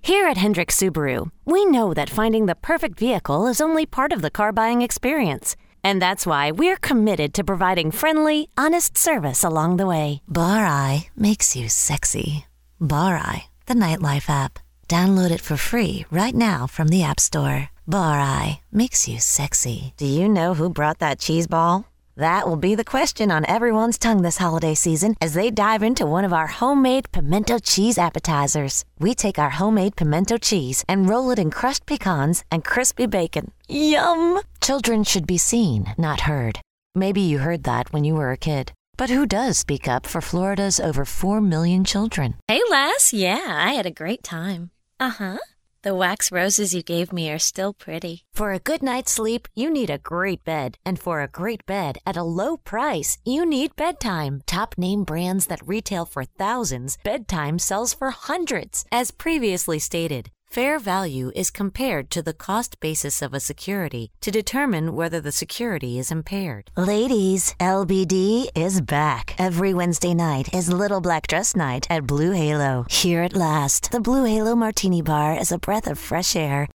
Here at Hendrick Subaru, we know that finding the perfect vehicle is only part of the car buying experience. And that's why we're committed to providing friendly, honest service along the way. Bar-I makes you sexy. Bar-I, the nightlife app. Download it for free right now from the App Store. Bar-I makes you sexy. Do you know who brought that cheese ball? That will be the question on everyone's tongue this holiday season as they dive into one of our homemade pimento cheese appetizers. We take our homemade pimento cheese and roll it in crushed pecans and crispy bacon. Yum! Children should be seen, not heard. Maybe you heard that when you were a kid. But who does speak up for Florida's over 4 million children? Hey, Les. Yeah, I had a great time. Uh-huh. The wax roses you gave me are still pretty. For a good night's sleep, you need a great bed. And for a great bed at a low price, you need Bedtime. Top name brands that retail for thousands, Bedtime sells for hundreds. As previously stated, fair value is compared to the cost basis of a security to determine whether the security is impaired. Ladies, LBD is back. Every Wednesday night is Little Black Dress Night at Blue Halo. Here at last, the Blue Halo Martini Bar is a breath of fresh air